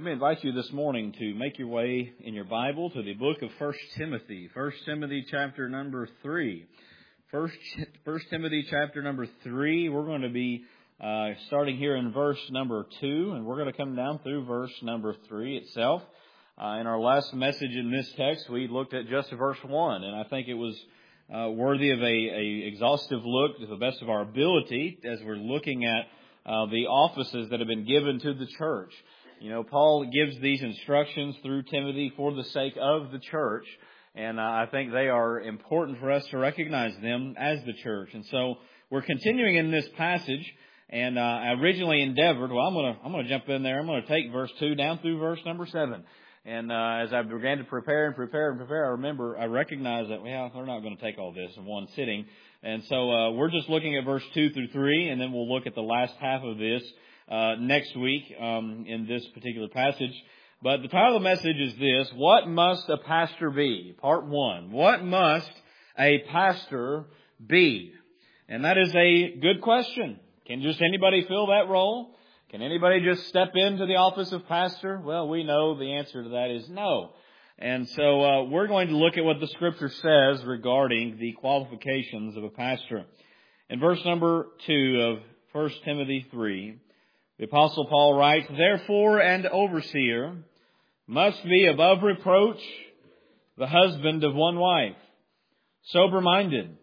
Let me invite you this morning to make your way in your Bible to the book of 1 Timothy. 1 Timothy chapter number 3. 1 Timothy chapter number 3, we're going to be starting here in verse number 2, and we're going to come down through verse number 3 itself. In our last message in this text, we looked at just verse 1, and I think it was worthy of a exhaustive look to the best of our ability as we're looking at the offices that have been given to the church. You know, Paul gives these instructions through Timothy for the sake of the church, and I think they are important for us to recognize them as the church. And so we're continuing in this passage, and I originally endeavored, I'm going to jump in there. I'm going to take verse 2 down through verse number 7. And as I began to prepare, I recognized that, well, they're not going to take all this in one sitting. And so we're just looking at verse 2 through 3, and then we'll look at the last half of this next week in this particular passage. But the title of the message is this: What must a pastor be? Part 1. What must a pastor be? And that is a good question. Can just anybody fill that role? Can anybody just step into the office of pastor? Well, we know the answer to that is no. And so we're going to look at what the Scripture says regarding the qualifications of a pastor. In verse number 2 of 1 Timothy 3, the Apostle Paul writes, "Therefore an overseer must be above reproach, the husband of one wife, sober-minded,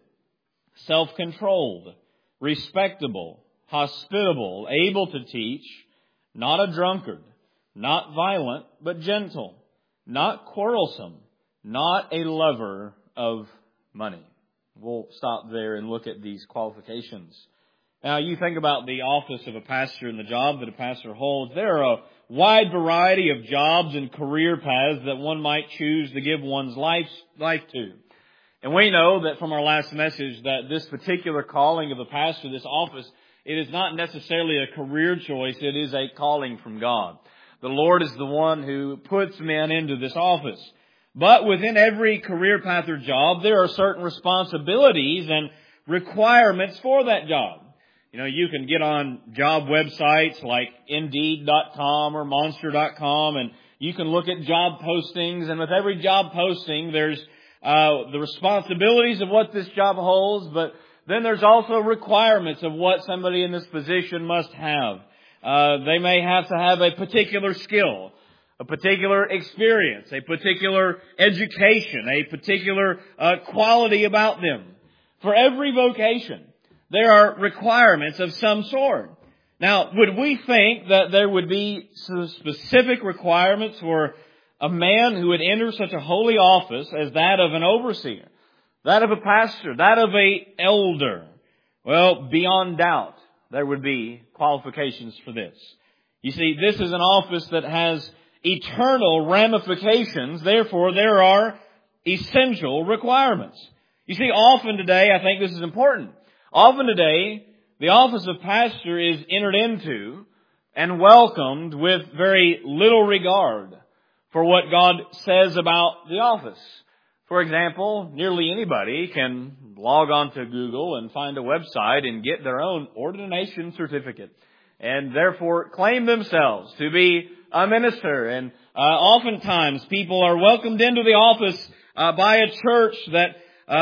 self-controlled, respectable, hospitable, able to teach, not a drunkard, not violent, but gentle, not quarrelsome, not a lover of money." We'll stop there and look at these qualifications. Now, you think about the office of a pastor and the job that a pastor holds. There are a wide variety of jobs and career paths that one might choose to give one's life to. And we know that from our last message that this particular calling of a pastor, this office, it is not necessarily a career choice. It is a calling from God. The Lord is the one who puts men into this office. But within every career path or job, there are certain responsibilities and requirements for that job. You know, you can get on job websites like Indeed.com or Monster.com, and you can look at job postings, and with every job posting, there's the responsibilities of what this job holds, but then there's also requirements of what somebody in this position must have. They may have to have a particular skill, a particular experience, a particular education, a particular quality about them. For every vocation, there are requirements of some sort. Now, would we think that there would be some specific requirements for a man who would enter such a holy office as that of an overseer, that of a pastor, that of an elder? Well, beyond doubt, there would be qualifications for this. You see, this is an office that has eternal ramifications. Therefore, there are essential requirements. You see, often today, I think this is important. Often today, the office of pastor is entered into and welcomed with very little regard for what God says about the office. For example, nearly anybody can log on to Google and find a website and get their own ordination certificate and therefore claim themselves to be a minister. And oftentimes people are welcomed into the office by a church that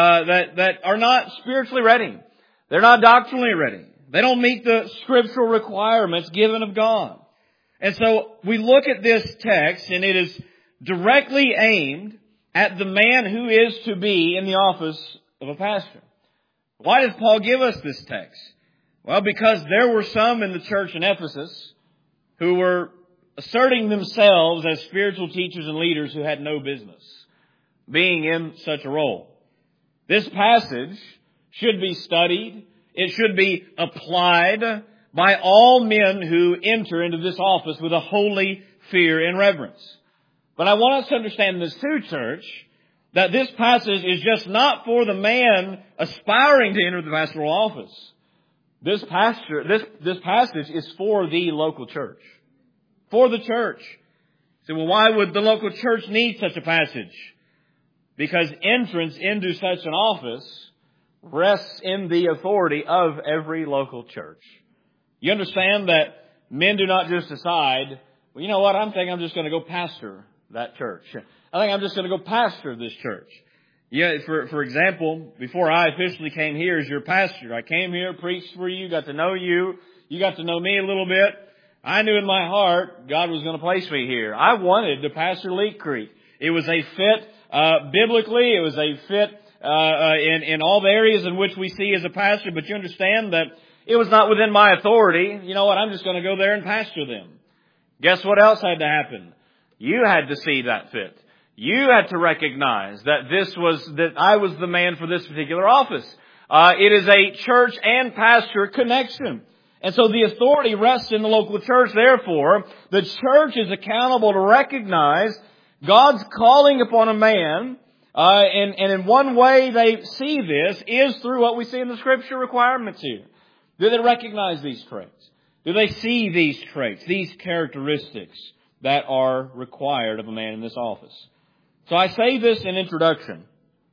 are not spiritually ready. They're not doctrinally ready. They don't meet the scriptural requirements given of God. And so we look at this text, and it is directly aimed at the man who is to be in the office of a pastor. Why does Paul give us this text? Well, because there were some in the church in Ephesus who were asserting themselves as spiritual teachers and leaders who had no business being in such a role. This passage should be studied. It should be applied by all men who enter into this office with a holy fear and reverence. But I want us to understand this too, church, that this passage is just not for the man aspiring to enter the pastoral office. This passage is for the local church. For the church. So, well, why would the local church need such a passage? Because entrance into such an office rests in the authority of every local church. You understand that men do not just decide well, you know what? I'm just going to go pastor that church. I think I'm just going to go pastor this church. Yeah, for example, before I officially came here as your pastor, I came here, preached for you, got to know you. You got to know me a little bit. I knew in my heart God was going to place me here. I wanted to pastor Leak Creek. It was a fit biblically. It was a fit in all the areas in which we see as a pastor. But you understand that it was not within my authority. You know what? I'm just going to go there and pastor them. Guess what else had to happen? You had to see that fit. You had to recognize that I was the man for this particular office. It is a church and pastor connection. And so the authority rests in the local church. Therefore, the church is accountable to recognize God's calling upon a man. And in one way they see this is through what we see in the Scripture requirements here. Do they recognize these traits? Do they see these traits, these characteristics that are required of a man in this office? So I say this in introduction,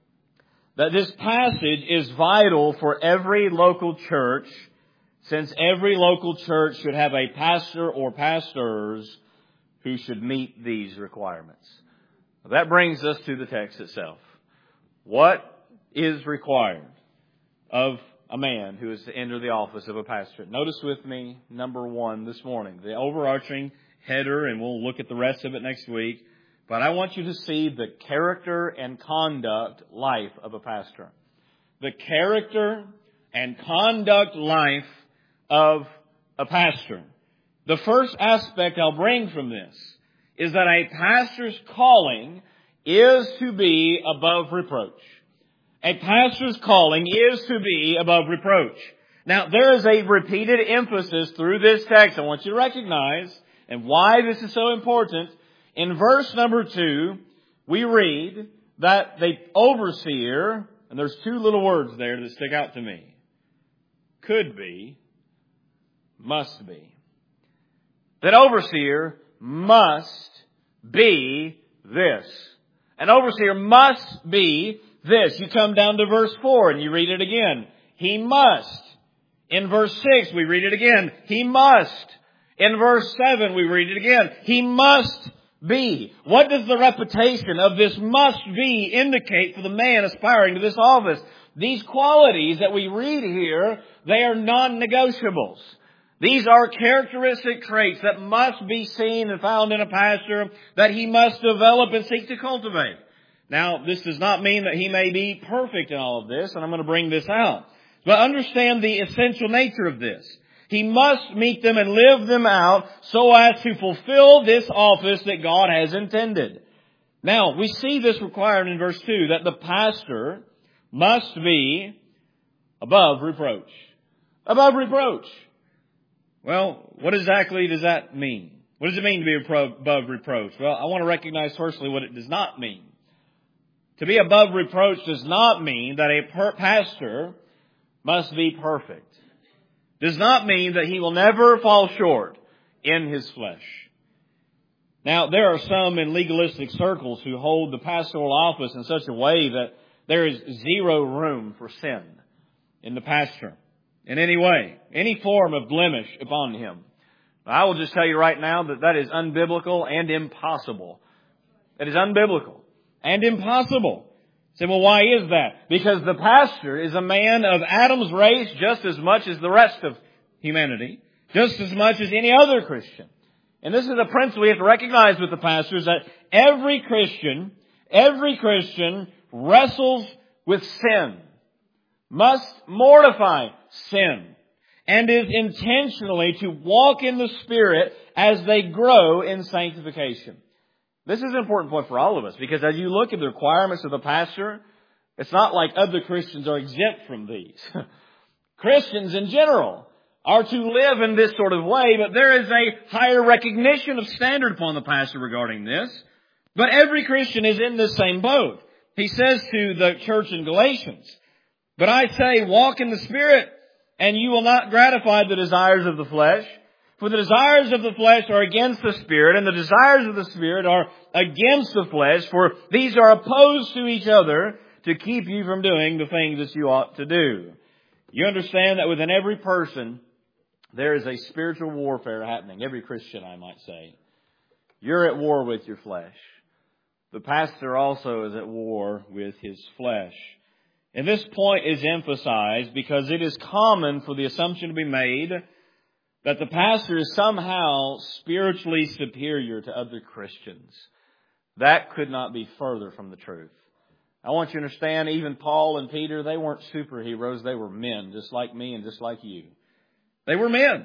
that this passage is vital for every local church, since every local church should have a pastor or pastors who should meet these requirements. That brings us to the text itself. What is required of a man who is to enter the office of a pastor? Notice with me, number one this morning, the overarching header, and we'll look at the rest of it next week. But I want you to see the character and conduct life of a pastor. The character and conduct life of a pastor. The first aspect I'll bring from this is that a pastor's calling is to be above reproach. A pastor's calling is to be above reproach. Now, there is a repeated emphasis through this text I want you to recognize, and why this is so important. In verse number 2, we read that the overseer, and there's two little words there that stick out to me. Could be, must be. That overseer must be this. An overseer must be this. You come down to verse 4 and you read it again. He must. In verse 6 we read it again. He must. In verse 7 we read it again. He must be. What does the reputation of this must be indicate for the man aspiring to this office? These qualities that we read here, they are non-negotiables. These are characteristic traits that must be seen and found in a pastor that he must develop and seek to cultivate. Now, this does not mean that he may be perfect in all of this, and I'm going to bring this out. But understand the essential nature of this. He must meet them and live them out so as to fulfill this office that God has intended. Now, we see this required in verse 2, that the pastor must be above reproach. Above reproach. Well, what exactly does that mean? What does it mean to be above reproach? Well, I want to recognize firstly what it does not mean. To be above reproach does not mean that a pastor must be perfect. Does not mean that he will never fall short in his flesh. Now, there are some in legalistic circles who hold the pastoral office in such a way that there is zero room for sin in the pastor in any way, any form of blemish upon him. I will just tell you right now that that is unbiblical and impossible. It is unbiblical and impossible. Say, well, why is that? Because the pastor is a man of Adam's race just as much as the rest of humanity, just as much as any other Christian. And this is a principle we have to recognize with the pastors, that every Christian wrestles with sin, must mortify sin, and is intentionally to walk in the Spirit as they grow in sanctification. This is an important point for all of us, because as you look at the requirements of the pastor, it's not like other Christians are exempt from these. Christians in general are to live in this sort of way, but there is a higher recognition of standard upon the pastor regarding this. But every Christian is in this same boat. He says to the church in Galatians, "But I say, walk in the Spirit, and you will not gratify the desires of the flesh. For the desires of the flesh are against the Spirit, and the desires of the Spirit are against the flesh, for these are opposed to each other to keep you from doing the things that you ought to do." You understand that within every person, there is a spiritual warfare happening. Every Christian, I might say. You're at war with your flesh. The pastor also is at war with his flesh. And this point is emphasized because it is common for the assumption to be made that the pastor is somehow spiritually superior to other Christians. That could not be further from the truth. I want you to understand, even Paul and Peter, they weren't superheroes. They were men, just like me and just like you. They were men.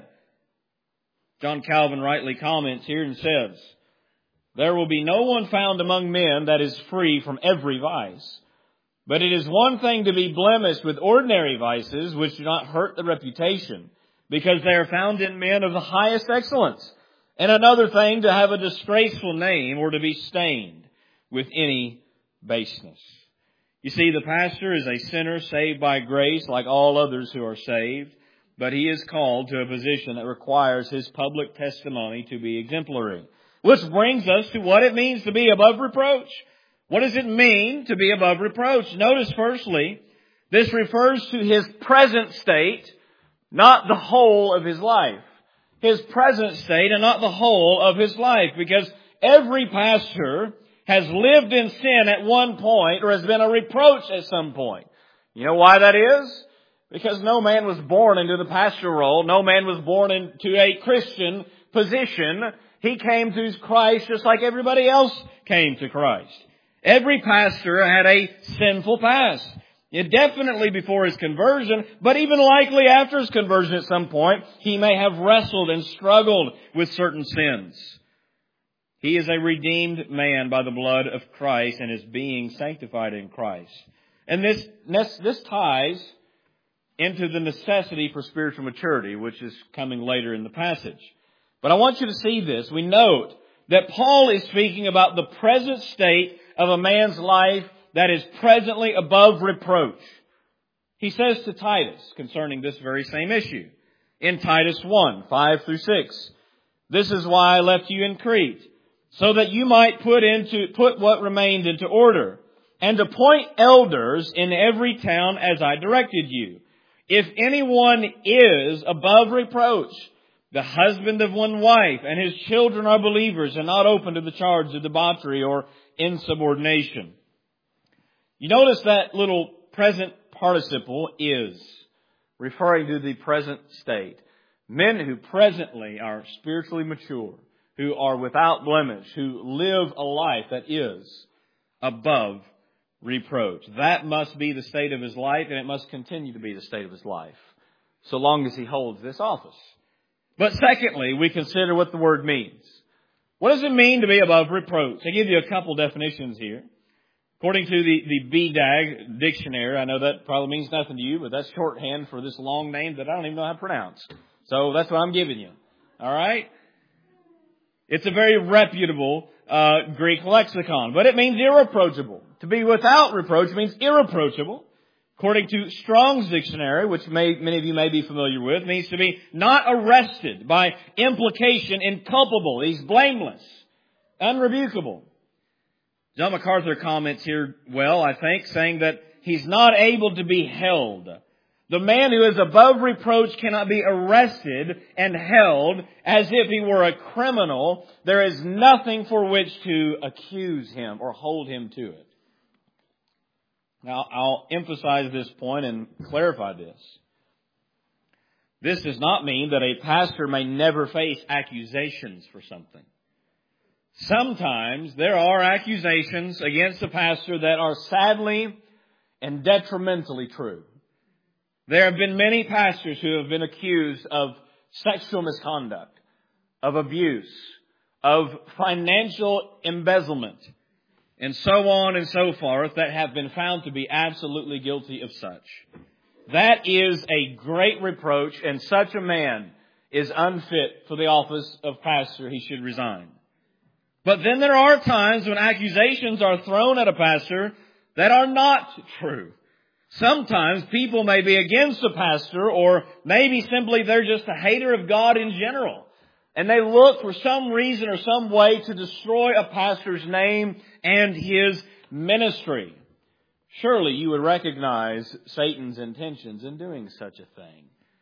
John Calvin rightly comments here and says, "There will be no one found among men that is free from every vice. But it is one thing to be blemished with ordinary vices which do not hurt the reputation, because they are found in men of the highest excellence, and another thing to have a disgraceful name or to be stained with any baseness." You see, the pastor is a sinner saved by grace like all others who are saved, but he is called to a position that requires his public testimony to be exemplary. Which brings us to what it means to be above reproach. What does it mean to be above reproach? Notice firstly, this refers to his present state, not the whole of his life. His present state and not the whole of his life. Because every pastor has lived in sin at one point or has been a reproach at some point. You know why that is? Because no man was born into the pastor role. No man was born into a Christian position. He came to Christ just like everybody else came to Christ. Every pastor had a sinful past. Definitely before his conversion, but even likely after his conversion at some point, he may have wrestled and struggled with certain sins. He is a redeemed man by the blood of Christ and is being sanctified in Christ. And this ties into the necessity for spiritual maturity, which is coming later in the passage. But I want you to see this. We note that Paul is speaking about the present state of a man's life that is presently above reproach. He says to Titus concerning this very same issue in Titus 1, 5 through 6, "This is why I left you in Crete, so that you might put what remained into order, and appoint elders in every town as I directed you. If anyone is above reproach, the husband of one wife, and his children are believers and not open to the charge of debauchery or insubordination." You notice that little present participle is referring to the present state. Men who presently are spiritually mature, who are without blemish, who live a life that is above reproach. That must be the state of his life, and it must continue to be the state of his life, so long as he holds this office. But secondly, we consider what the word means. What does it mean to be above reproach? I give you a couple definitions here. According to the BDAG dictionary, I know that probably means nothing to you, but that's shorthand for this long name that I don't even know how to pronounce. So that's what I'm giving you. All right? It's a very reputable Greek lexicon, but it means irreproachable. To be without reproach means irreproachable. According to Strong's dictionary, which many of you may be familiar with, means to be not arrested, by implication inculpable. He's blameless, unrebukable. John MacArthur comments here well, I think, saying that he's not able to be held. The man who is above reproach cannot be arrested and held as if he were a criminal. There is nothing for which to accuse him or hold him to it. Now, I'll emphasize this point and clarify this. This does not mean that a pastor may never face accusations for something. Sometimes there are accusations against a pastor that are sadly and detrimentally true. There have been many pastors who have been accused of sexual misconduct, of abuse, of financial embezzlement, and so on and so forth, that have been found to be absolutely guilty of such. That is a great reproach, and such a man is unfit for the office of pastor. He should resign. But then there are times when accusations are thrown at a pastor that are not true. Sometimes people may be against a pastor, or maybe simply they're just a hater of God in general. And they look for some reason or some way to destroy a pastor's name and his ministry. Surely you would recognize Satan's intentions in doing such a thing.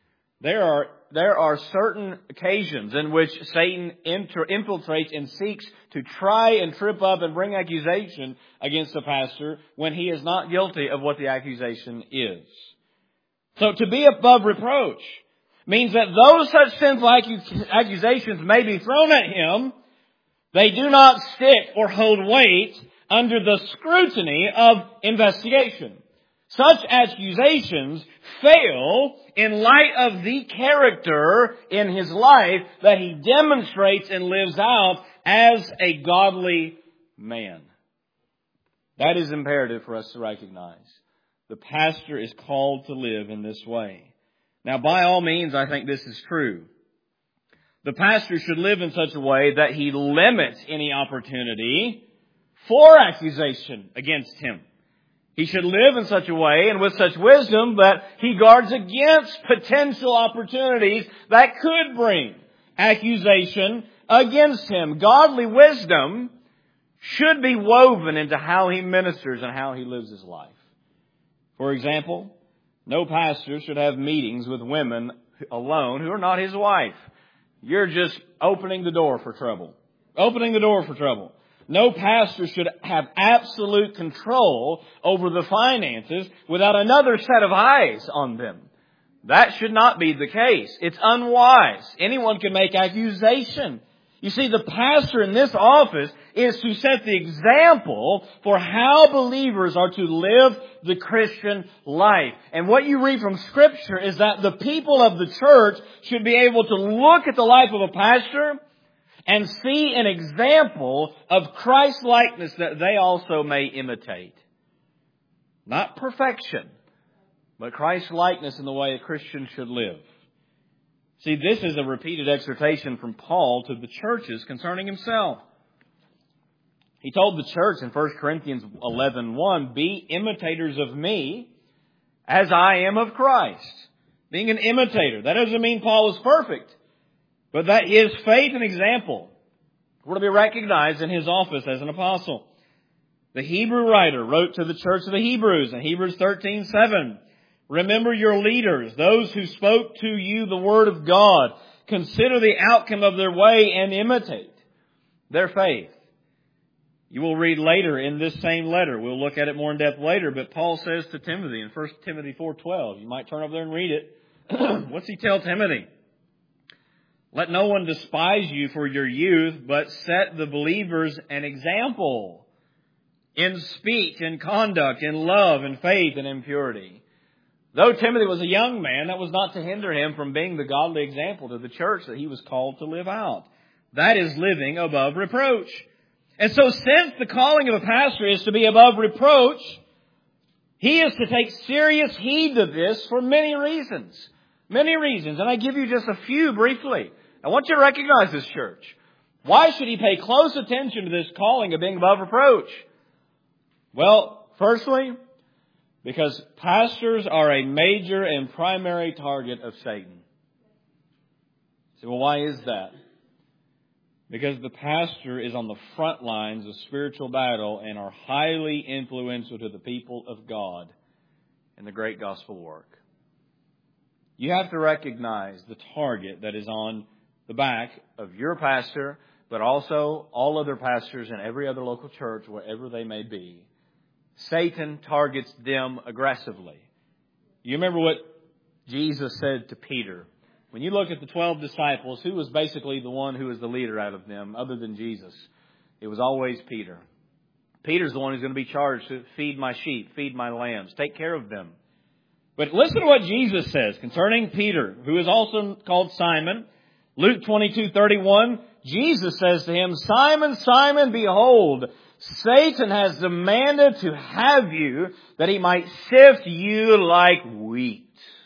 There are certain occasions in which Satan infiltrates and seeks to try and trip up and bring accusation against the pastor when he is not guilty of what the accusation is. So to be above reproach means that though such sinful accusations may be thrown at him, they do not stick or hold weight under the scrutiny of investigation. Such accusations fail in light of the character in his life that he demonstrates and lives out as a godly man. That is imperative for us to recognize. The pastor is called to live in this way. Now, by all means, I think this is true. The pastor should live in such a way that he limits any opportunity for accusation against him. He should live in such a way and with such wisdom that he guards against potential opportunities that could bring accusation against him. Godly wisdom should be woven into how he ministers and how he lives his life. For example, no pastor should have meetings with women alone who are not his wife. You're just opening the door for trouble. Opening the door for trouble. No pastor should have absolute control over the finances without another set of eyes on them. That should not be the case. It's unwise. Anyone can make accusation. You see, the pastor in this office is to set the example for how believers are to live the Christian life. And what you read from Scripture is that the people of the church should be able to look at the life of a pastor and see an example of Christ-likeness that they also may imitate. Not perfection, but Christ-likeness in the way a Christian should live. See, this is a repeated exhortation from Paul to the churches concerning himself. He told the church in 1 Corinthians 11:1, "Be imitators of me as I am of Christ." Being an imitator. That doesn't mean Paul was perfect, but that his faith and example were to be recognized in his office as an apostle. The Hebrew writer wrote to the church of the Hebrews in Hebrews 13:7, "Remember your leaders, those who spoke to you the word of God. Consider the outcome of their way and imitate their faith." You will read later in this same letter. We'll look at it more in depth later. But Paul says to Timothy in 1 Timothy 4:12. You might turn over there and read it. What's he tell Timothy? "Let no one despise you for your youth, but set the believers an example in speech, in conduct, in love, in faith, and in purity." Though Timothy was a young man, that was not to hinder him from being the godly example to the church that he was called to live out. That is living above reproach. And so since the calling of a pastor is to be above reproach, he is to take serious heed to this for many reasons. Many reasons. And I give you just a few briefly. I want you to recognize this, church. Why should he pay close attention to this calling of being above reproach? Well, firstly, because pastors are a major and primary target of Satan. So, well, why is that? Because the pastor is on the front lines of spiritual battle and are highly influential to the people of God in the great gospel work. You have to recognize the target that is on the back of your pastor, but also all other pastors in every other local church, wherever they may be. Satan targets them aggressively. You remember what Jesus said to Peter? When you look at the 12 disciples, who was basically the one who was the leader out of them other than Jesus? It was always Peter. Peter's the one who's going to be charged to feed my sheep, feed my lambs, take care of them. But listen to what Jesus says concerning Peter, who is also called Simon. Luke 22:31, Jesus says to him, "Simon, Simon, behold, Satan has demanded to have you that he might sift you like wheat."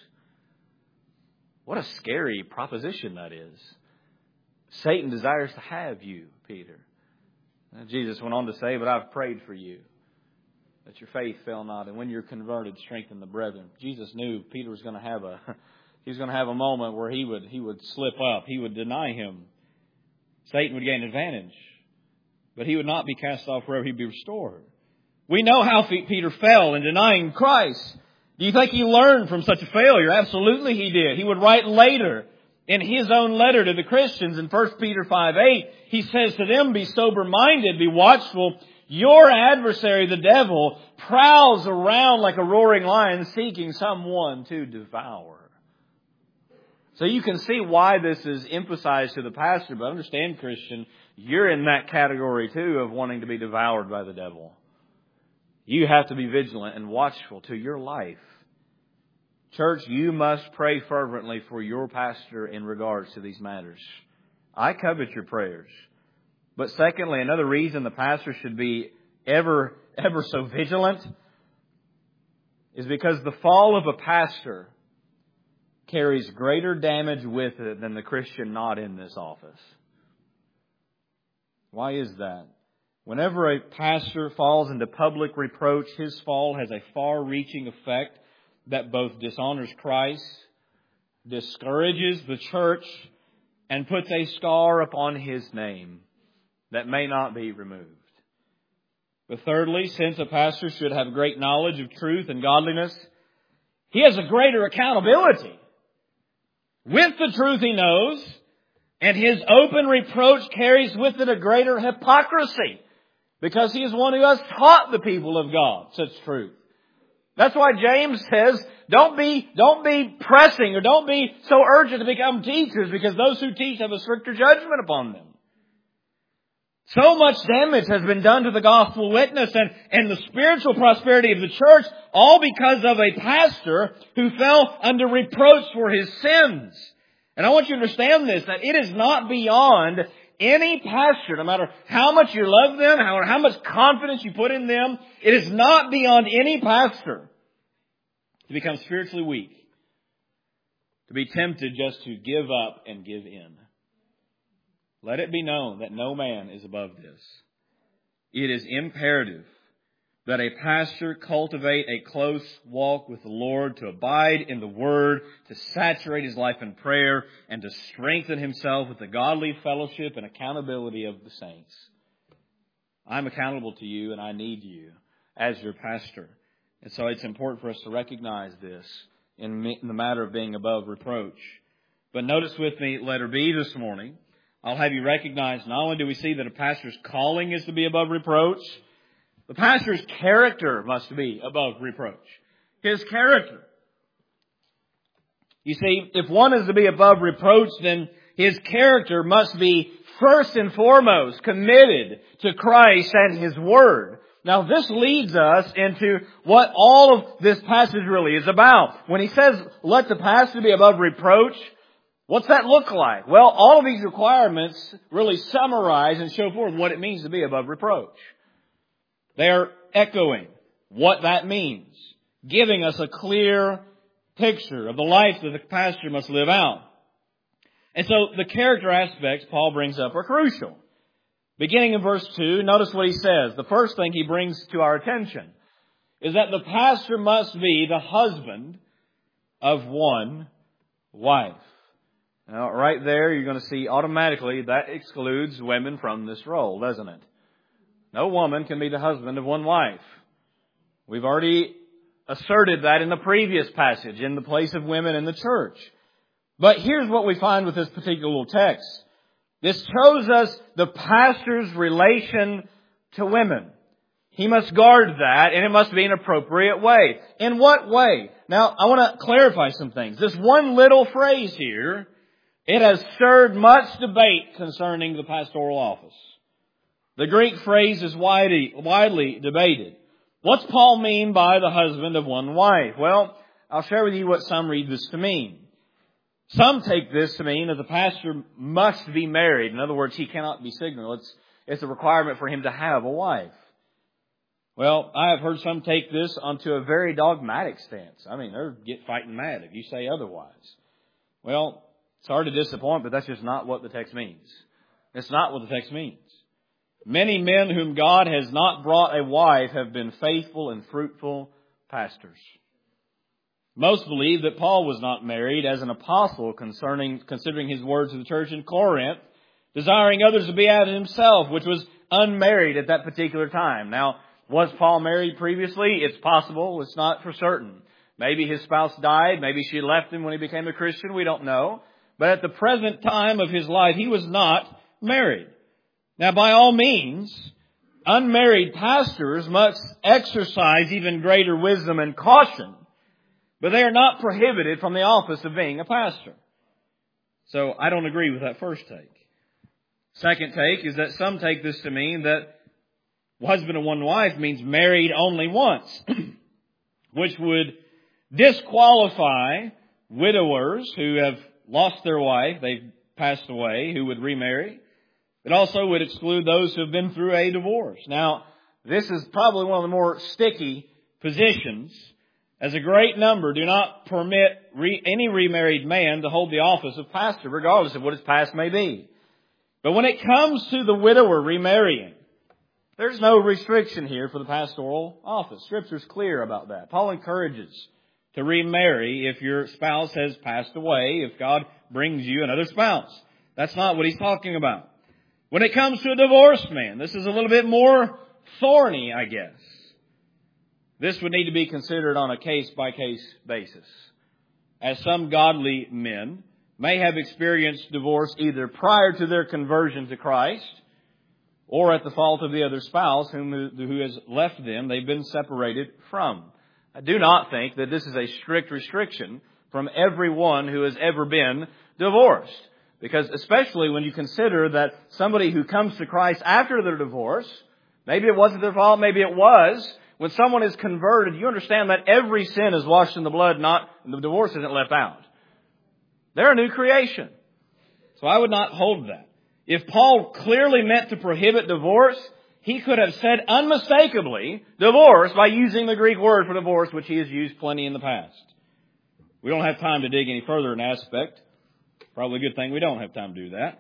What a scary proposition that is. Satan desires to have you, Peter. And Jesus went on to say, "But I've prayed for you, that your faith fail not, and when you're converted, strengthen the brethren." Jesus knew Peter was going to have a moment where he would slip up. He would deny him. Satan would gain advantage. But he would not be cast off wherever he'd be restored. We know how Peter fell in denying Christ. Do you think he learned from such a failure? Absolutely he did. He would write later in his own letter to the Christians in 1 Peter 5:8, he says to them, be sober-minded, be watchful. Your adversary, the devil, prowls around like a roaring lion seeking someone to devour. So you can see why this is emphasized to the pastor, but understand, Christian, you're in that category too of wanting to be devoured by the devil. You have to be vigilant and watchful to your life. Church, you must pray fervently for your pastor in regards to these matters. I covet your prayers. But secondly, another reason the pastor should be ever so vigilant is because the fall of a pastor carries greater damage with it than the Christian not in this office. Why is that? Whenever a pastor falls into public reproach, his fall has a far-reaching effect that both dishonors Christ, discourages the church, and puts a scar upon his name that may not be removed. But thirdly, since a pastor should have great knowledge of truth and godliness, he has a greater accountability with the truth he knows, and his open reproach carries with it a greater hypocrisy because he is one who has taught the people of God such truth. That's why James says, don't be pressing or don't be so urgent to become teachers because those who teach have a stricter judgment upon them. So much damage has been done to the gospel witness and the spiritual prosperity of the church, all because of a pastor who fell under reproach for his sins. And I want you to understand this, that it is not beyond any pastor, no matter how much you love them, how much confidence you put in them, it is not beyond any pastor to become spiritually weak, to be tempted just to give up and give in. Let it be known that no man is above this. It is imperative that a pastor cultivate a close walk with the Lord, to abide in the Word, to saturate his life in prayer, and to strengthen himself with the godly fellowship and accountability of the saints. I'm accountable to you and I need you as your pastor. And so it's important for us to recognize this in the matter of being above reproach. But notice with me, letter B this morning, I'll have you recognize not only do we see that a pastor's calling is to be above reproach, the pastor's character must be above reproach. His character. You see, if one is to be above reproach, then his character must be first and foremost committed to Christ and His Word. Now this leads us into what all of this passage really is about. When he says, let the pastor be above reproach, what's that look like? Well, all of these requirements really summarize and show forth what it means to be above reproach. They are echoing what that means, giving us a clear picture of the life that the pastor must live out. And so the character aspects Paul brings up are crucial. Beginning in verse 2, notice what he says. The first thing he brings to our attention is that the pastor must be the husband of one wife. Now, right there, you're going to see automatically that excludes women from this role, doesn't it? No woman can be the husband of one wife. We've already asserted that in the previous passage, in the place of women in the church. But here's what we find with this particular little text. This shows us the pastor's relation to women. He must guard that, and it must be an appropriate way. In what way? Now, I want to clarify some things. This one little phrase here, it has stirred much debate concerning the pastoral office. The Greek phrase is widely debated. What's Paul mean by the husband of one wife? Well, I'll share with you what some read this to mean. Some take this to mean that the pastor must be married. In other words, he cannot be single. It's a requirement for him to have a wife. Well, I have heard some take this onto a very dogmatic stance. I mean, they'll get fighting mad if you say otherwise. Well, it's hard to disappoint, but that's just not what the text means. It's not what the text means. Many men whom God has not brought a wife have been faithful and fruitful pastors. Most believe that Paul was not married as an apostle, considering his words to the church in Corinth, desiring others to be as himself, which was unmarried at that particular time. Now, was Paul married previously? It's possible. It's not for certain. Maybe his spouse died. Maybe she left him when he became a Christian. We don't know. But at the present time of his life, he was not married. Now, by all means, unmarried pastors must exercise even greater wisdom and caution, but they are not prohibited from the office of being a pastor. So I don't agree with that first take. Second take is that some take this to mean that husband and one wife means married only once, which would disqualify widowers who have lost their wife, they've passed away, who would remarry. It also would exclude those who have been through a divorce. Now, this is probably one of the more sticky positions, as a great number do not permit any remarried man to hold the office of pastor, regardless of what his past may be. But when it comes to the widower remarrying, there's no restriction here for the pastoral office. Scripture's clear about that. Paul encourages to remarry if your spouse has passed away, if God brings you another spouse. That's not what he's talking about. When it comes to a divorced man, this is a little bit more thorny, I guess. This would need to be considered on a case-by-case basis, as some godly men may have experienced divorce either prior to their conversion to Christ or at the fault of the other spouse who has left them, they've been separated from. I do not think that this is a strict restriction from everyone who has ever been divorced. Because especially when you consider that somebody who comes to Christ after their divorce, maybe it wasn't their fault, maybe it was. When someone is converted, you understand that every sin is washed in the blood, the divorce isn't left out. They're a new creation. So I would not hold that. If Paul clearly meant to prohibit divorce, he could have said unmistakably divorce by using the Greek word for divorce, which he has used plenty in the past. We don't have time to dig any further in aspect. Probably a good thing we don't have time to do that.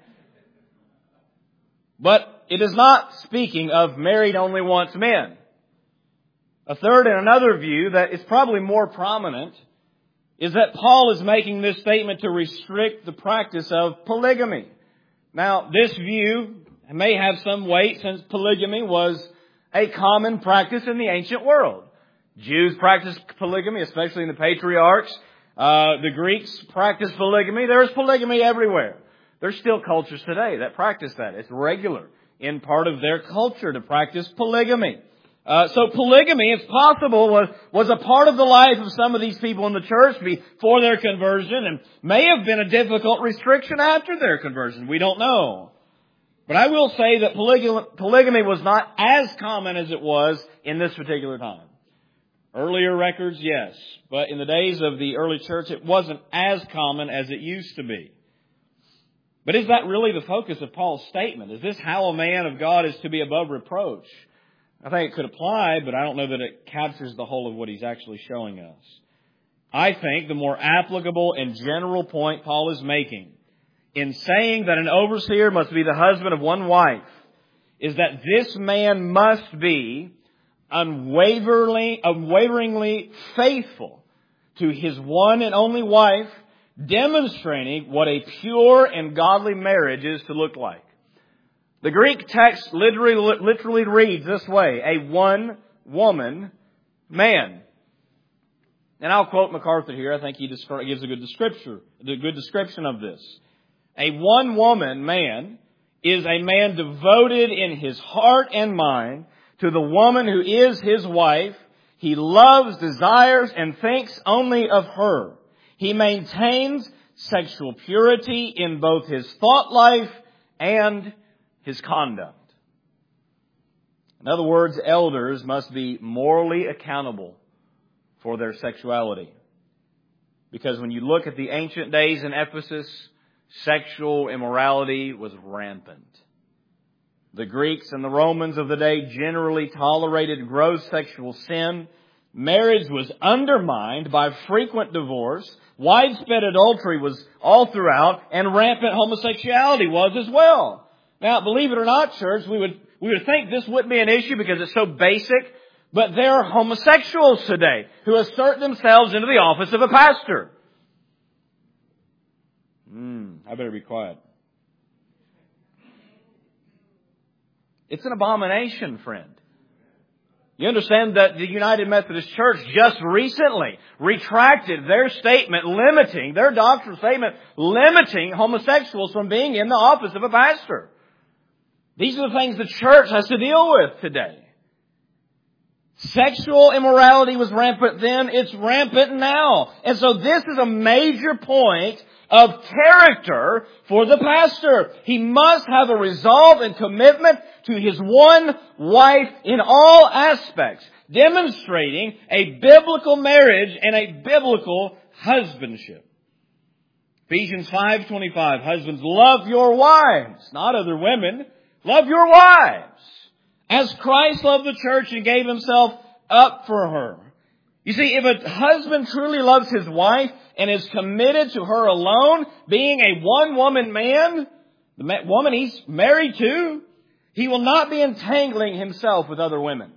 But it is not speaking of married only once men. A third and another view that is probably more prominent is that Paul is making this statement to restrict the practice of polygamy. Now, this view may have some weight since polygamy was a common practice in the ancient world. Jews practiced polygamy, especially in the patriarchs. The Greeks practiced polygamy. There is polygamy everywhere. There's still cultures today that practice that. It's regular in part of their culture to practice polygamy. So polygamy, it's possible, was a part of the life of some of these people in the church before their conversion and may have been a difficult restriction after their conversion. We don't know. But I will say that polygamy was not as common as it was in this particular time. Earlier records, yes. But in the days of the early church, it wasn't as common as it used to be. But is that really the focus of Paul's statement? Is this how a man of God is to be above reproach? I think it could apply, but I don't know that it captures the whole of what he's actually showing us. I think the more applicable and general point Paul is making in saying that an overseer must be the husband of one wife is that this man must be unwaveringly faithful to his one and only wife, demonstrating what a pure and godly marriage is to look like. The Greek text literally reads this way, a one-woman man. And I'll quote MacArthur here. I think he gives a good description of this. A one-woman man is a man devoted in his heart and mind to the woman who is his wife. He loves, desires, and thinks only of her. He maintains sexual purity in both his thought life and his conduct. In other words, elders must be morally accountable for their sexuality. Because when you look at the ancient days in Ephesus, sexual immorality was rampant. The Greeks and the Romans of the day generally tolerated gross sexual sin. Marriage was undermined by frequent divorce. Widespread adultery was all throughout, and rampant homosexuality was as well. Now, believe it or not, church, we would think this wouldn't be an issue because it's so basic, but there are homosexuals today who assert themselves into the office of a pastor. I better be quiet. It's an abomination, friend. You understand that the United Methodist Church just recently retracted their doctrinal statement limiting homosexuals from being in the office of a pastor. These are the things the church has to deal with today. Sexual immorality was rampant then, it's rampant now. And so this is a major point of character for the pastor. He must have a resolve and commitment to his one wife in all aspects, demonstrating a biblical marriage and a biblical husbandship. Ephesians 5:25, husbands, love your wives, not other women. Love your wives, as Christ loved the church and gave Himself up for her. You see, if a husband truly loves his wife and is committed to her alone, being a one-woman man, the woman he's married to, he will not be entangling himself with other women.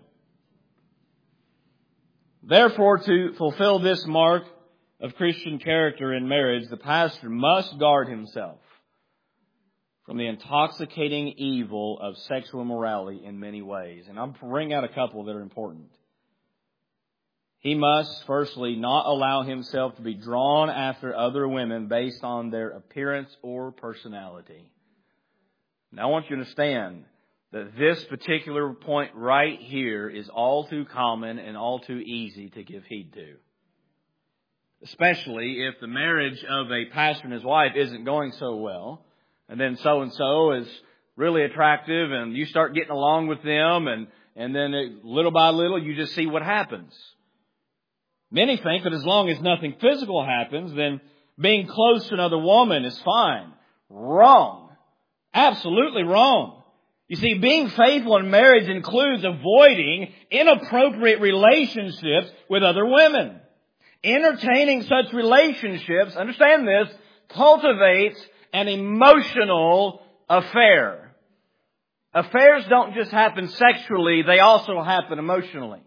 Therefore, to fulfill this mark of Christian character in marriage, the pastor must guard himself from the intoxicating evil of sexual immorality in many ways. And I'll bring out a couple that are important. He must, firstly, not allow himself to be drawn after other women based on their appearance or personality. Now, I want you to understand that this particular point right here is all too common and all too easy to give heed to. Especially if the marriage of a pastor and his wife isn't going so well, and then so-and-so is really attractive, and you start getting along with them, and then little by little you just see what happens. Many think that as long as nothing physical happens, then being close to another woman is fine. Wrong. Absolutely wrong. You see, being faithful in marriage includes avoiding inappropriate relationships with other women. Entertaining such relationships, understand this, cultivates an emotional affair. Affairs don't just happen sexually, they also happen emotionally.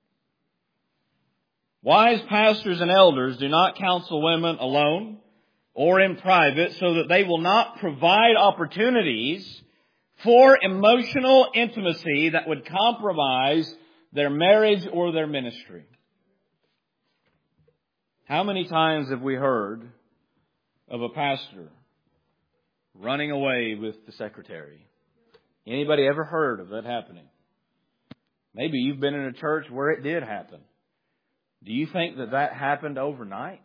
Wise pastors and elders do not counsel women alone or in private so that they will not provide opportunities for emotional intimacy that would compromise their marriage or their ministry. How many times have we heard of a pastor running away with the secretary? Anybody ever heard of that happening? Maybe you've been in a church where it did happen. Do you think that happened overnight?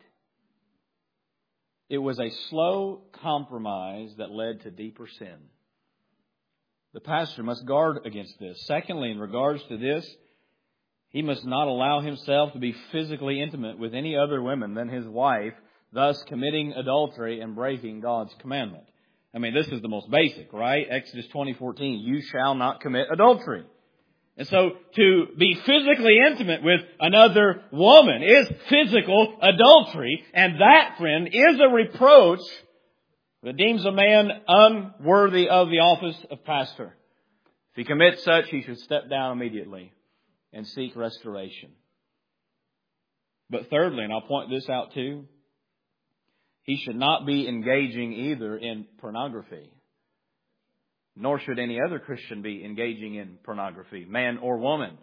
It was a slow compromise that led to deeper sin. The pastor must guard against this. Secondly, in regards to this, he must not allow himself to be physically intimate with any other women than his wife, thus committing adultery and breaking God's commandment. I mean, this is the most basic, right? Exodus 20:14, you shall not commit adultery. And so to be physically intimate with another woman is physical adultery. And that, friend, is a reproach that deems a man unworthy of the office of pastor. If he commits such, he should step down immediately and seek restoration. But thirdly, and I'll point this out too, he should not be engaging either in pornography. Nor should any other Christian be engaging in pornography, man or woman.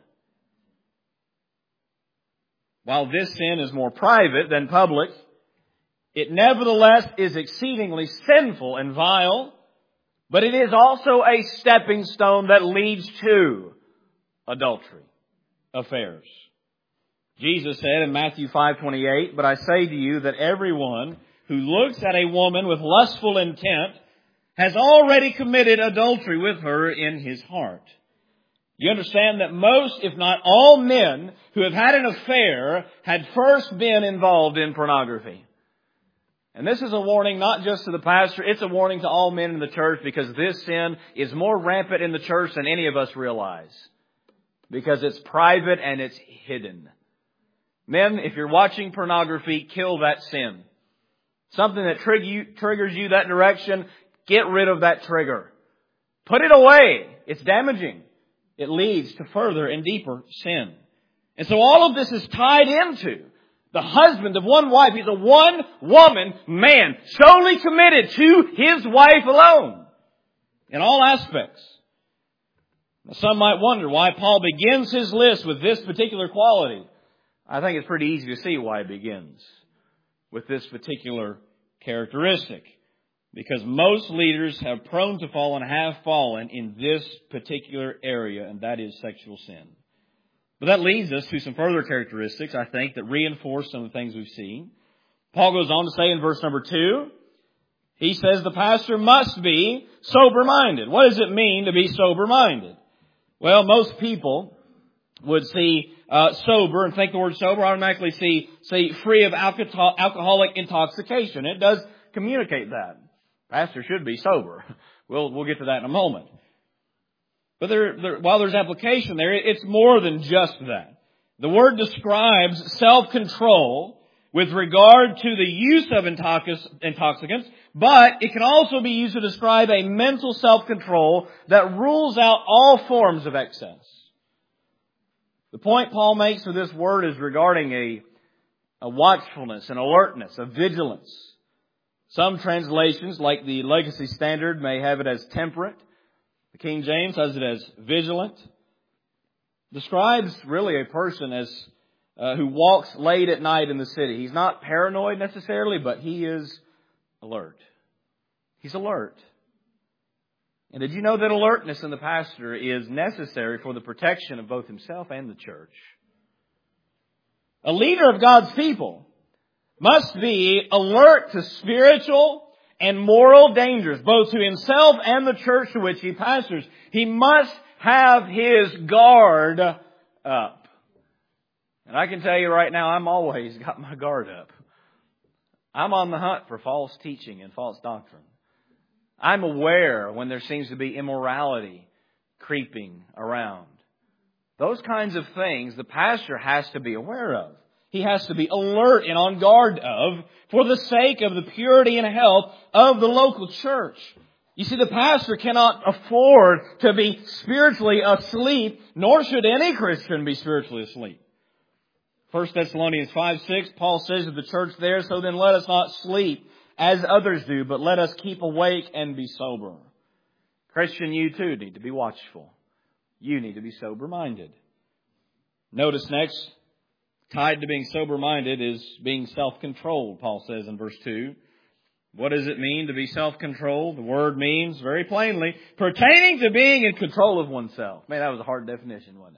While this sin is more private than public, it nevertheless is exceedingly sinful and vile, but it is also a stepping stone that leads to adultery, affairs. Jesus said in Matthew 5:28, but I say to you that everyone who looks at a woman with lustful intent has already committed adultery with her in his heart. You understand that most, if not all men who have had an affair had first been involved in pornography. And this is a warning not just to the pastor, it's a warning to all men in the church because this sin is more rampant in the church than any of us realize. Because it's private and it's hidden. Men, if you're watching pornography, kill that sin. Something that triggers you that direction, get rid of that trigger. Put it away. It's damaging. It leads to further and deeper sin. And so all of this is tied into the husband of one wife. He's a one-woman man, solely committed to his wife alone in all aspects. Some might wonder why Paul begins his list with this particular quality. I think it's pretty easy to see why he begins with this particular characteristic. Because most leaders have prone to fall and have fallen in this particular area, and that is sexual sin. But that leads us to some further characteristics, I think, that reinforce some of the things we've seen. Paul goes on to say in verse number 2, he says the pastor must be sober-minded. What does it mean to be sober-minded? Well, most people would see sober and think the word sober, automatically see free of alcoholic intoxication. It does communicate that. Pastor should be sober. We'll get to that in a moment. But while there's application there, it's more than just that. The word describes self-control with regard to the use of intoxicants, but it can also be used to describe a mental self-control that rules out all forms of excess. The point Paul makes with this word is regarding a watchfulness, an alertness, a vigilance. Some translations, like the Legacy Standard, may have it as temperate. The King James has it as vigilant. Describes really a person as who walks late at night in the city. He's not paranoid necessarily, but he is alert. He's alert. And did you know that alertness in the pastor is necessary for the protection of both himself and the church? A leader of God's people must be alert to spiritual and moral dangers, both to himself and the church to which he pastors. He must have his guard up. And I can tell you right now, I'm always got my guard up. I'm on the hunt for false teaching and false doctrine. I'm aware when there seems to be immorality creeping around. Those kinds of things the pastor has to be aware of. He has to be alert and on guard of for the sake of the purity and health of the local church. You see, the pastor cannot afford to be spiritually asleep, nor should any Christian be spiritually asleep. 1 Thessalonians 5:6, Paul says to the church there, so then let us not sleep as others do, but let us keep awake and be sober. Christian, you too need to be watchful. You need to be sober-minded. Notice next, tied to being sober-minded is being self-controlled, Paul says in verse 2. What does it mean to be self-controlled? The word means, very plainly, pertaining to being in control of oneself. Man, that was a hard definition, wasn't it?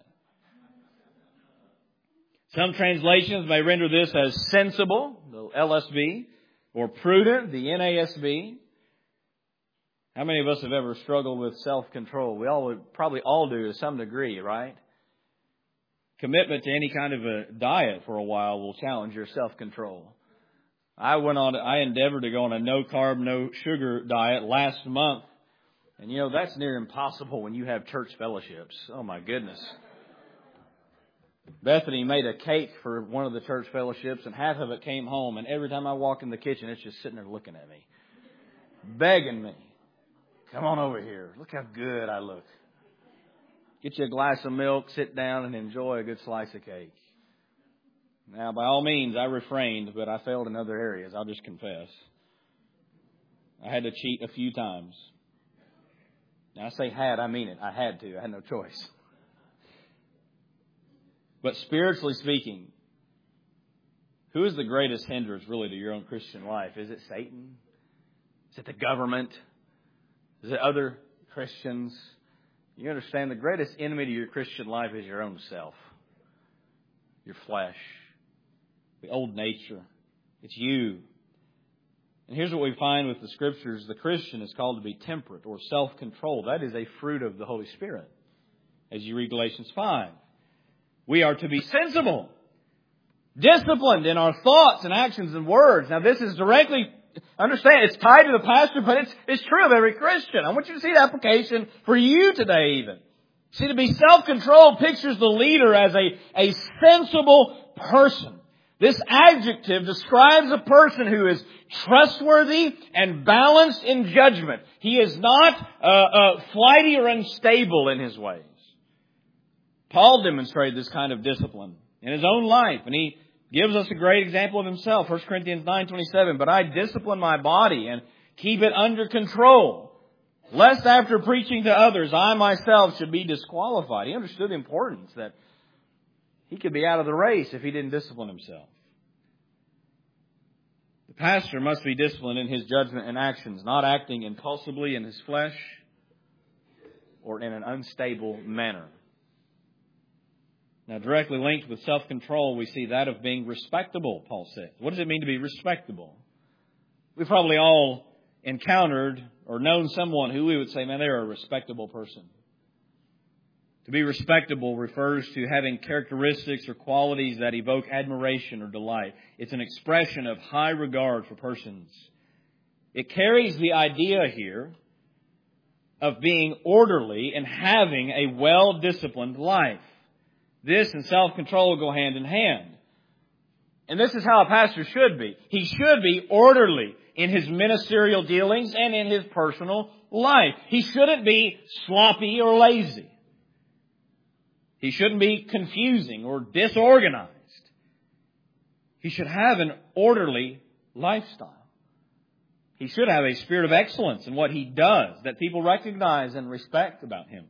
Some translations may render this as sensible, the LSB, or prudent, the NASB. How many of us have ever struggled with self-control? We all would probably all do to some degree, right? Commitment to any kind of a diet for a while will challenge your self-control. I endeavored to go on a no-carb, no-sugar diet last month. And you know, that's near impossible when you have church fellowships. Oh my goodness. Bethany made a cake for one of the church fellowships, and half of it came home. And every time I walk in the kitchen, it's just sitting there looking at me, begging me, come on over here. Look how good I look. Get you a glass of milk, sit down, and enjoy a good slice of cake. Now, by all means, I refrained, but I failed in other areas. I'll just confess. I had to cheat a few times. Now, I say had, I mean it. I had to. I had no choice. But spiritually speaking, who is the greatest hindrance really to your own Christian life? Is it Satan? Is it the government? Is it other Christians? You understand the greatest enemy to your Christian life is your own self, your flesh, the old nature. It's you. And here's what we find with the Scriptures. The Christian is called to be temperate or self-controlled. That is a fruit of the Holy Spirit, as you read Galatians 5. We are to be sensible, disciplined in our thoughts and actions and words. Now this is directly, understand, it's tied to the pastor, but it's true of every Christian. I want you to see the application for you today even. See, to be self-controlled pictures the leader as a sensible person. This adjective describes a person who is trustworthy and balanced in judgment. He is not flighty or unstable in his ways. Paul demonstrated this kind of discipline in his own life, and he gives us a great example of himself. 1 Corinthians 9:27, but I discipline my body and keep it under control, Lest after preaching to others, I myself should be disqualified. He understood the importance that he could be out of the race if he didn't discipline himself. The pastor must be disciplined in his judgment and actions, not acting impulsively in his flesh or in an unstable manner. Now, directly linked with self-control, we see that of being respectable, Paul says. What does it mean to be respectable? We've probably all encountered or known someone who we would say, man, they're a respectable person. To be respectable refers to having characteristics or qualities that evoke admiration or delight. It's an expression of high regard for persons. It carries the idea here of being orderly and having a well-disciplined life. This and self-control go hand in hand. And this is how a pastor should be. He should be orderly in his ministerial dealings and in his personal life. He shouldn't be sloppy or lazy. He shouldn't be confusing or disorganized. He should have an orderly lifestyle. He should have a spirit of excellence in what he does that people recognize and respect about him.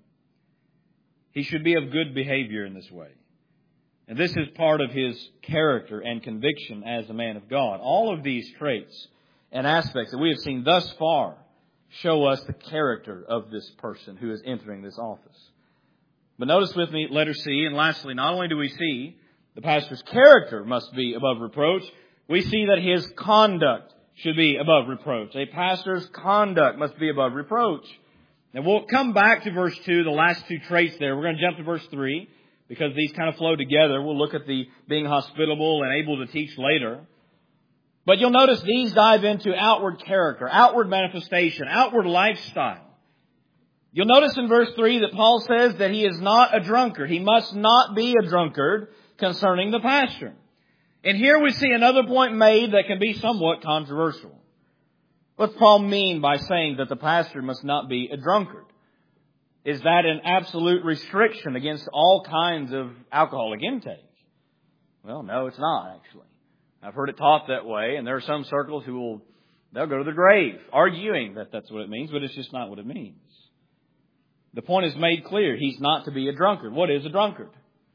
He should be of good behavior in this way. And this is part of his character and conviction as a man of God. All of these traits and aspects that we have seen thus far show us the character of this person who is entering this office. But notice with me, letter C, and lastly, not only do we see the pastor's character must be above reproach, we see that his conduct should be above reproach. A pastor's conduct must be above reproach. And we'll come back to verse 2, the last two traits there. We're going to jump to verse 3 because these kind of flow together. We'll look at the being hospitable and able to teach later. But you'll notice these dive into outward character, outward manifestation, outward lifestyle. You'll notice in verse 3 that Paul says that he is not a drunkard. He must not be a drunkard concerning the pastor. And here we see another point made that can be somewhat controversial. What's Paul mean by saying that the pastor must not be a drunkard? Is that an absolute restriction against all kinds of alcoholic intake? Well, no, it's not, actually. I've heard it taught that way, and there are some circles they'll go to the grave arguing that that's what it means, but it's just not what it means. The point is made clear. He's not to be a drunkard. What is a drunkard?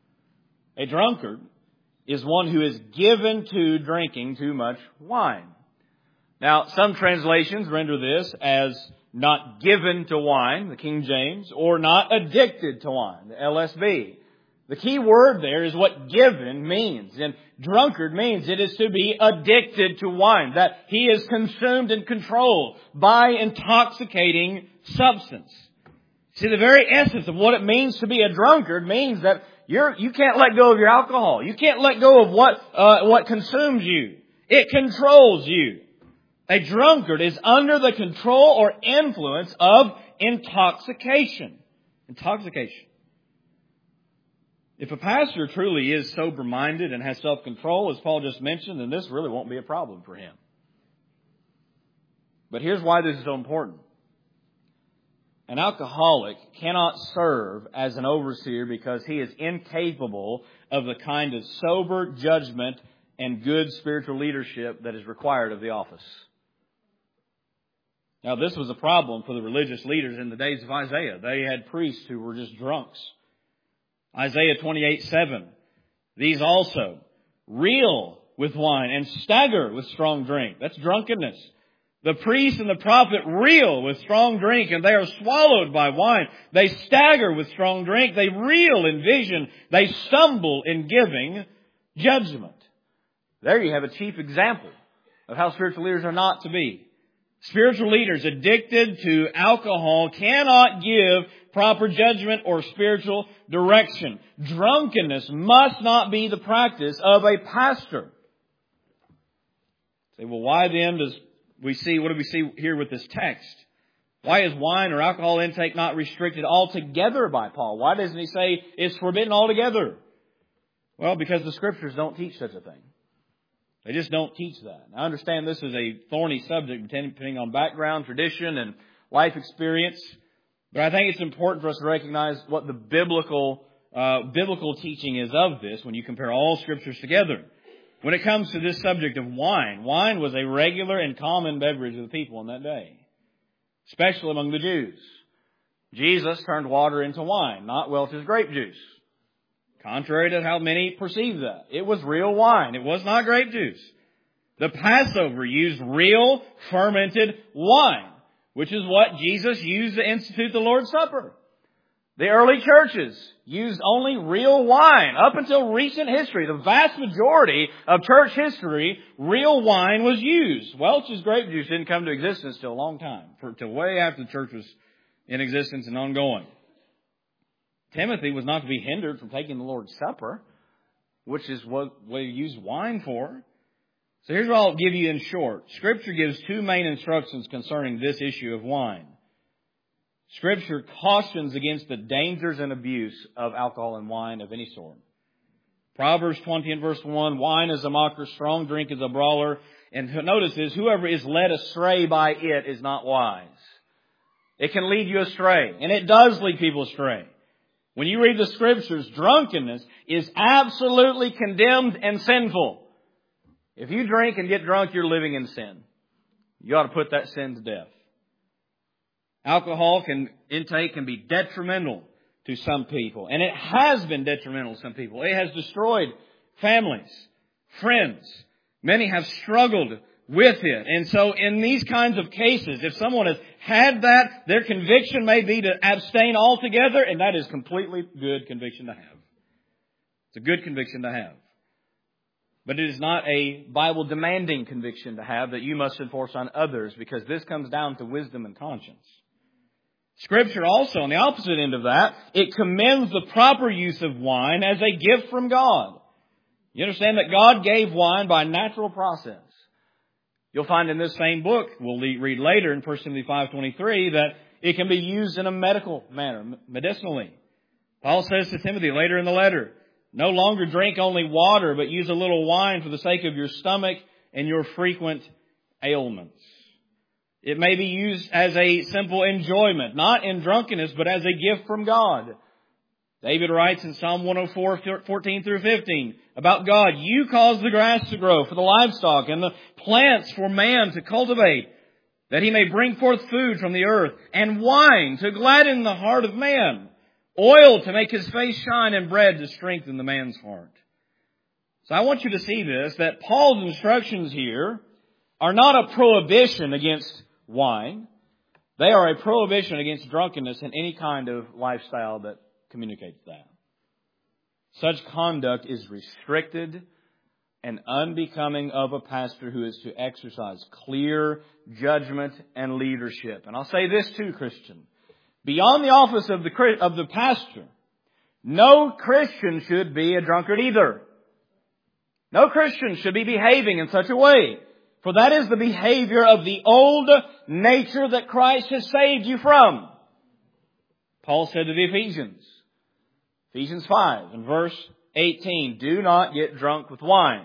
A drunkard is one who is given to drinking too much wine. Now, some translations render this as not given to wine, the King James, or not addicted to wine, the LSB. The key word there is what given means. And drunkard means it is to be addicted to wine, that he is consumed and controlled by intoxicating substance. See, the very essence of what it means to be a drunkard means that you can't let go of your alcohol. You can't let go of what consumes you. It controls you. A drunkard is under the control or influence of intoxication. Intoxication. If a pastor truly is sober-minded and has self-control, as Paul just mentioned, then this really won't be a problem for him. But here's why this is so important. An alcoholic cannot serve as an overseer because he is incapable of the kind of sober judgment and good spiritual leadership that is required of the office. Now, this was a problem for the religious leaders in the days of Isaiah. They had priests who were just drunks. Isaiah 28:7. These also reel with wine and stagger with strong drink. That's drunkenness. The priest and the prophet reel with strong drink and they are swallowed by wine. They stagger with strong drink. They reel in vision. They stumble in giving judgment. There you have a chief example of how spiritual leaders are not to be. Spiritual leaders addicted to alcohol cannot give proper judgment or spiritual direction. Drunkenness must not be the practice of a pastor. Say, well, why then what do we see here with this text? Why is wine or alcohol intake not restricted altogether by Paul? Why doesn't he say it's forbidden altogether? Well, because the Scriptures don't teach such a thing. They just don't teach that. I understand this is a thorny subject depending on background, tradition, and life experience. But I think it's important for us to recognize what the biblical teaching is of this when you compare all Scriptures together. When it comes to this subject of wine, wine was a regular and common beverage of the people in that day. especially among the Jews. Jesus turned water into wine, not Welch's grape juice. Contrary to how many perceive that. It was real wine. It was not grape juice. The Passover used real fermented wine, which is what Jesus used to institute the Lord's Supper. The early churches used only real wine. Up until recent history, the vast majority of church history, real wine was used. Welch's grape juice didn't come to existence till a long time, till way after the church was in existence and ongoing. Timothy was not to be hindered from taking the Lord's Supper, which is what we use wine for. So here's what I'll give you in short. Scripture gives two main instructions concerning this issue of wine. Scripture cautions against the dangers and abuse of alcohol and wine of any sort. Proverbs 20 and verse 1, wine is a mocker, strong drink is a brawler. And notice this, whoever is led astray by it is not wise. It can lead you astray, and it does lead people astray. When you read the Scriptures, drunkenness is absolutely condemned and sinful. If you drink and get drunk, you're living in sin. You ought to put that sin to death. Alcohol intake can be detrimental to some people. And it has been detrimental to some people. It has destroyed families, friends. Many have struggled with it. And so in these kinds of cases, if someone has had that, their conviction may be to abstain altogether, and that is completely good conviction to have. It's a good conviction to have. But it is not a Bible-demanding conviction to have that you must enforce on others, because this comes down to wisdom and conscience. Scripture also, on the opposite end of that, it commends the proper use of wine as a gift from God. You understand that God gave wine by natural process. You'll find in this same book, we'll read later in 1 Timothy 5:23, that it can be used in a medical manner, medicinally. Paul says to Timothy later in the letter, no longer drink only water, but use a little wine for the sake of your stomach and your frequent ailments. It may be used as a simple enjoyment, not in drunkenness, but as a gift from God. David writes in Psalm 104:14 through 15 about God, you cause the grass to grow for the livestock and the plants for man to cultivate, that he may bring forth food from the earth, and wine to gladden the heart of man, oil to make his face shine, and bread to strengthen the man's heart. So I want you to see this, that Paul's instructions here are not a prohibition against wine. They are a prohibition against drunkenness and any kind of lifestyle that communicates that. Such conduct is restricted and unbecoming of a pastor who is to exercise clear judgment and leadership. And I'll say this too, Christian. Beyond the office of the pastor, no Christian should be a drunkard either. No Christian should be behaving in such a way. For that is the behavior of the old nature that Christ has saved you from. Paul said to the Ephesians 5 and verse 18, do not get drunk with wine,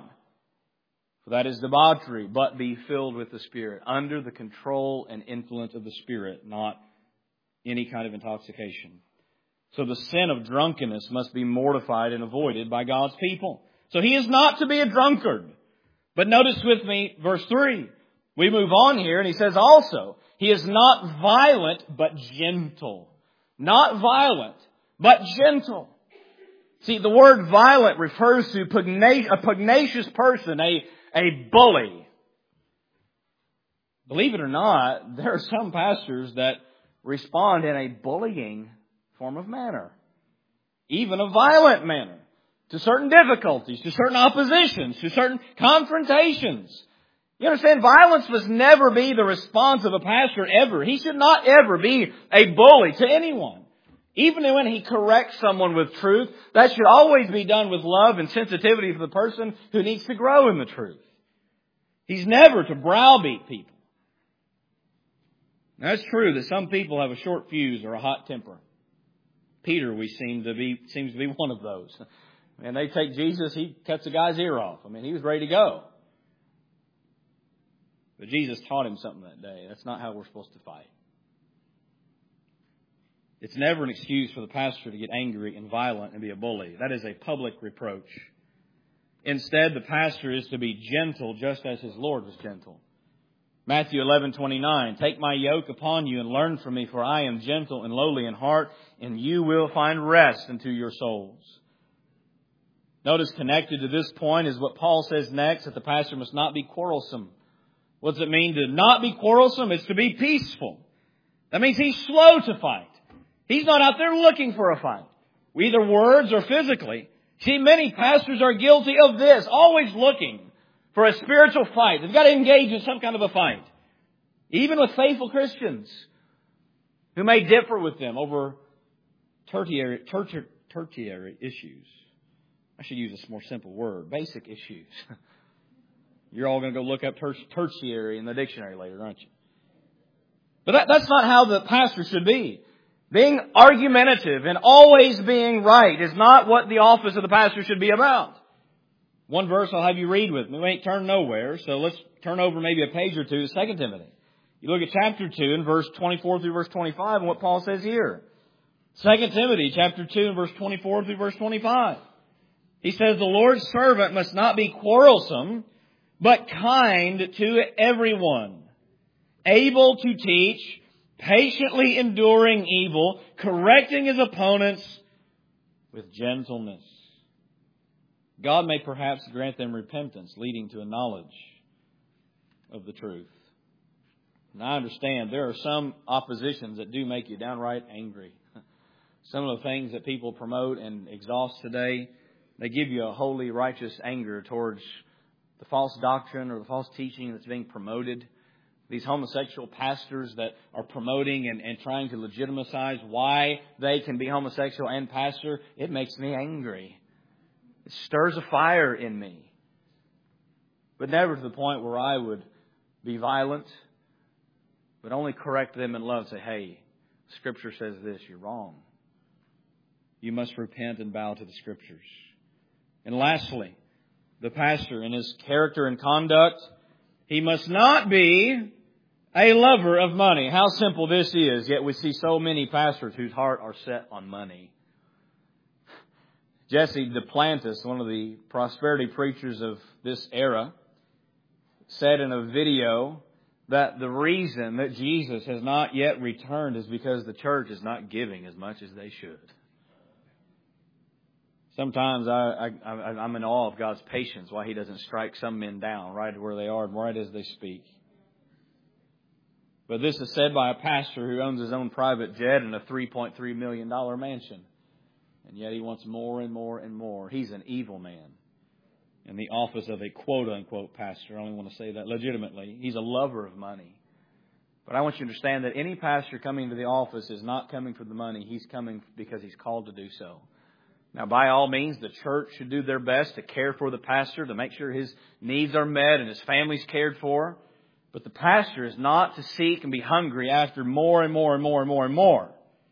for that is debauchery, but be filled with the Spirit, under the control and influence of the Spirit, not any kind of intoxication. So the sin of drunkenness must be mortified and avoided by God's people. So he is not to be a drunkard. But notice with me verse 3. We move on here and he says also, he is not violent but gentle. Not violent but gentle. See, the word violent refers to a pugnacious person, a bully. Believe it or not, there are some pastors that respond in a bullying form of manner. Even a violent manner. To certain difficulties, to certain oppositions, to certain confrontations. You understand, violence must never be the response of a pastor ever. He should not ever be a bully to anyone. Even when he corrects someone with truth, that should always be done with love and sensitivity for the person who needs to grow in the truth. He's never to browbeat people. Now, it's true that some people have a short fuse or a hot temper. Peter, seems to be one of those. And they take Jesus, he cuts a guy's ear off. I mean, he was ready to go. But Jesus taught him something that day. That's not how we're supposed to fight. It's never an excuse for the pastor to get angry and violent and be a bully. That is a public reproach. Instead, the pastor is to be gentle just as his Lord was gentle. Matthew 11:29, take my yoke upon you and learn from me, for I am gentle and lowly in heart, and you will find rest unto your souls. Notice connected to this point is what Paul says next, that the pastor must not be quarrelsome. What does it mean to not be quarrelsome? It's to be peaceful. That means he's slow to fight. He's not out there looking for a fight, either words or physically. See, many pastors are guilty of this, always looking for a spiritual fight. They've got to engage in some kind of a fight. Even with faithful Christians who may differ with them over tertiary issues. I should use a more simple word. Basic issues. You're all going to go look up tertiary in the dictionary later, aren't you? But that's not how the pastor should be. Being argumentative and always being right is not what the office of the pastor should be about. One verse I'll have you read with me. We ain't turned nowhere, so let's turn over maybe a page or two to 2 Timothy. You look at chapter 2 and verse 24 through verse 25 and what Paul says here. 2 Timothy chapter 2 and verse 24 through verse 25. He says, the Lord's servant must not be quarrelsome, but kind to everyone, able to teach, patiently enduring evil, correcting his opponents with gentleness. God may perhaps grant them repentance, leading to a knowledge of the truth. And I understand there are some oppositions that do make you downright angry. Some of the things that people promote and exhaust today, they give you a holy, righteous anger towards the false doctrine or the false teaching that's being promoted. These homosexual pastors that are promoting and trying to legitimize why they can be homosexual and pastor, it makes me angry. It stirs a fire in me. But never to the point where I would be violent, but only correct them in love. Say, hey, Scripture says this, you're wrong. You must repent and bow to the Scriptures. And lastly, the pastor in his character and conduct, he must not be a lover of money. How simple this is, yet we see so many pastors whose heart are set on money. Jesse Duplantis, one of the prosperity preachers of this era, said in a video that the reason that Jesus has not yet returned is because the church is not giving as much as they should. Sometimes I'm in awe of God's patience, why He doesn't strike some men down right where they are and right as they speak. But this is said by a pastor who owns his own private jet and a $3.3 million mansion. And yet he wants more and more and more. He's an evil man in the office of a quote-unquote pastor. I only want to say that legitimately. He's a lover of money. But I want you to understand that any pastor coming to the office is not coming for the money. He's coming because he's called to do so. Now, by all means, the church should do their best to care for the pastor, to make sure his needs are met and his family's cared for. But the pastor is not to seek and be hungry after more and more and more and more and more.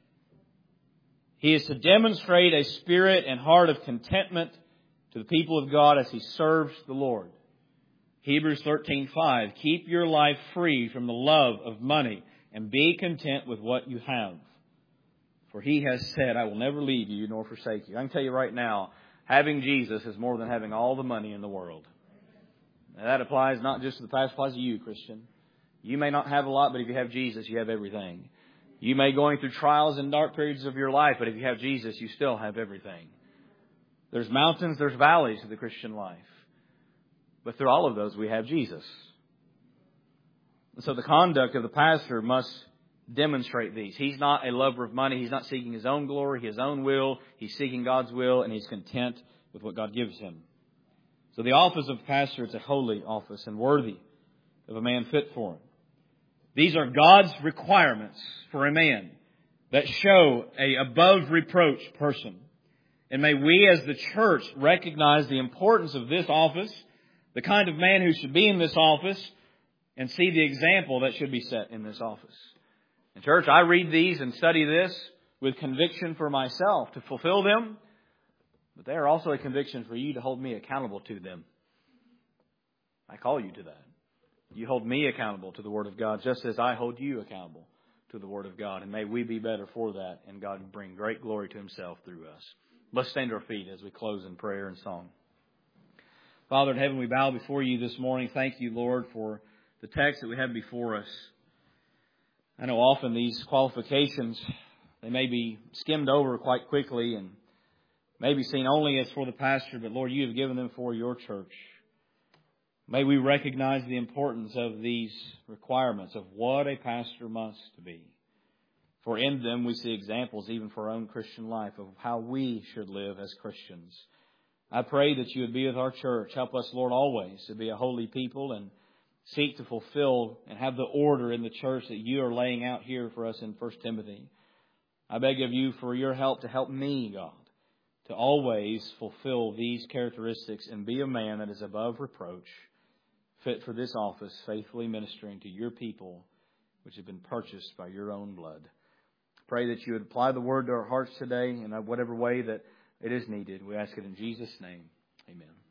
He is to demonstrate a spirit and heart of contentment to the people of God as he serves the Lord. Hebrews 13:5, keep your life free from the love of money and be content with what you have. For He has said, I will never leave you nor forsake you. I can tell you right now, having Jesus is more than having all the money in the world. Now, that applies not just to the pastor, it applies to you, Christian. You may not have a lot, but if you have Jesus, you have everything. You may be going through trials and dark periods of your life, but if you have Jesus, you still have everything. There's mountains, there's valleys to the Christian life. But through all of those, we have Jesus. And so the conduct of the pastor must demonstrate these. He's not a lover of money. He's not seeking his own glory, his own will. He's seeking God's will, and he's content with what God gives him. So the office of pastor is a holy office and worthy of a man fit for it. These are God's requirements for a man that show a above reproach person. And may we as the church recognize the importance of this office, the kind of man who should be in this office, and see the example that should be set in this office. In church, I read these and study this with conviction for myself to fulfill them, but they are also a conviction for you to hold me accountable to them. I call you to that. You hold me accountable to the Word of God, just as I hold you accountable to the Word of God. And may we be better for that, and God bring great glory to Himself through us. Let's stand to our feet as we close in prayer and song. Father in heaven, we bow before you this morning. Thank you, Lord, for the text that we have before us. I know often these qualifications, they may be skimmed over quite quickly and may be seen only as for the pastor, but Lord, you have given them for your church. May we recognize the importance of these requirements of what a pastor must be. For in them we see examples even for our own Christian life of how we should live as Christians. I pray that you would be with our church. Help us, Lord, always to be a holy people and seek to fulfill and have the order in the church that you are laying out here for us in 1 Timothy. I beg of you for your help to help me, God, to always fulfill these characteristics and be a man that is above reproach, fit for this office, faithfully ministering to your people, which have been purchased by your own blood. Pray that you would apply the word to our hearts today in whatever way that it is needed. We ask it in Jesus' name. Amen.